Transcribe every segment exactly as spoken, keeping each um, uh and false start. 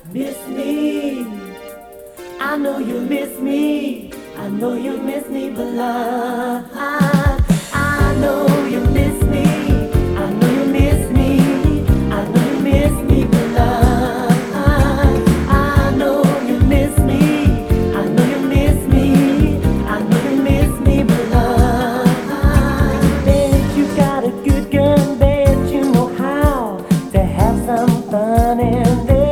Miss me, I know you miss me. I know you miss me, but I, I know you miss me. I know you miss me. I know you miss me, but I, I know you miss me. I know you miss me. I know you miss me, but I bet you got a good gun. Bet you know how to have some fun in there.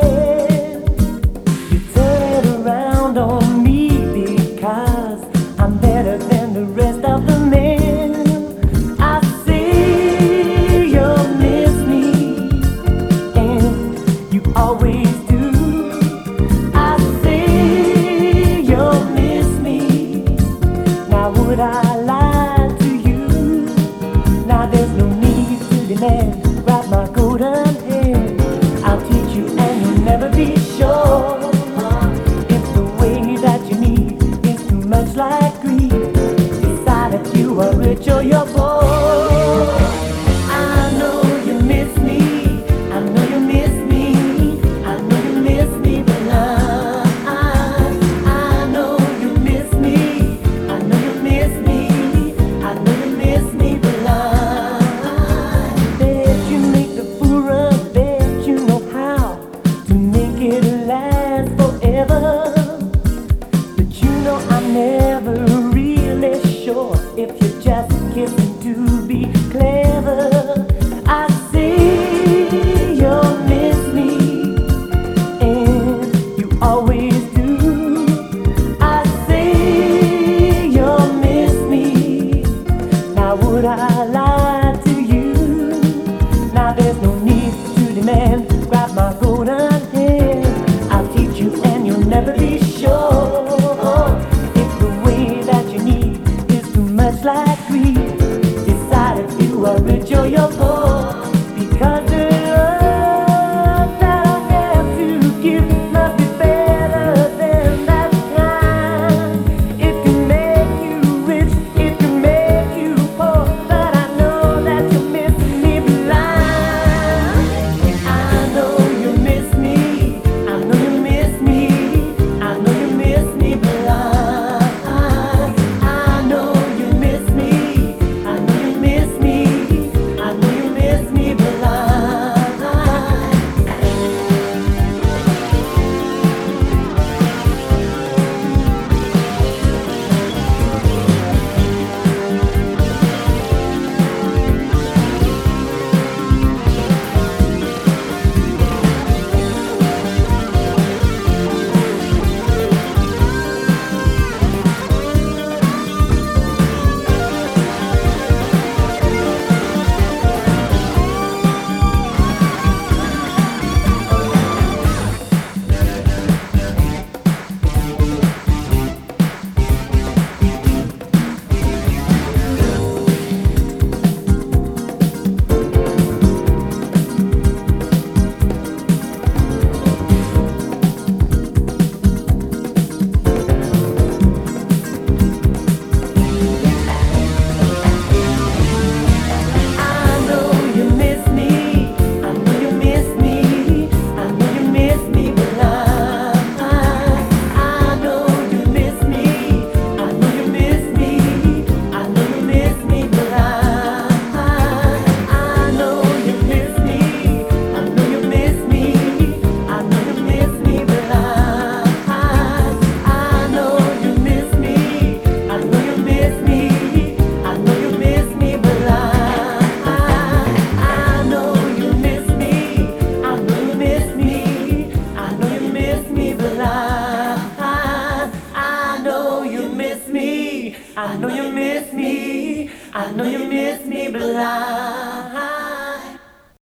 On me because I'm better than the rest of the men. I see you miss me, and you always do. I see you miss me. Now would I lie to you? Now there's no need to demand. Grab my golden hand. I'll teach you and you'll never be sure. Much like greed, decide if you are rich or you're poor. I know you miss me, I know you miss me, I know you miss me, but I, I know you miss me, I know you miss me, I know you miss me, but I bet you make the fool run, bet you know how to make it last forever. I'm never really sure if you're just kissing to be clever. I see you miss me, and you always do. I see you miss me. Now would I lie to you? Now there's no need to demand. Grab my golden hand. I'll teach you and you'll never be sure. Much like greed, decide if you are rich or you're poor. Because the love that I have to give must be better than that kind. It can make you rich, it can make you poor, but I know that you miss me blind. I know you miss me, I know you miss me, I know you miss me blind. I know you miss me, I know you miss me blind.